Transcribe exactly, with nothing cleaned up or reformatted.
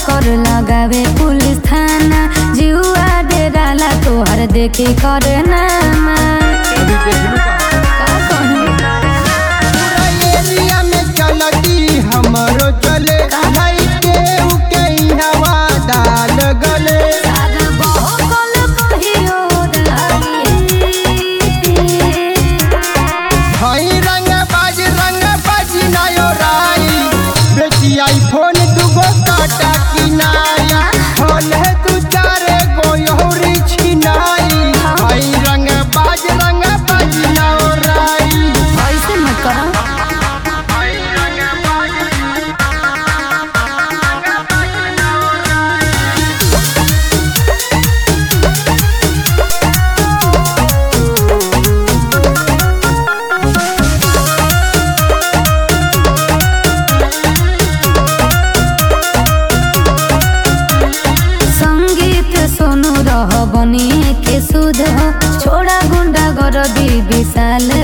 चक्कर लगावे पुलिस थाना जीवा डेराला तोहर देखे करे नामा एरिया में चलती हमरो चले भाई के उके हवा डाल गले भाई रंग बाज रंग बाज नायो राई बेटी आईफोन दुगो काटा किनाई होल है तू चारे गो योरी छिनाई भाई रंग बाज रंग बाज नायो राई ऐसे मत करो सोनू रह बनी के सुध छोड़ा गुंडा गर विशाल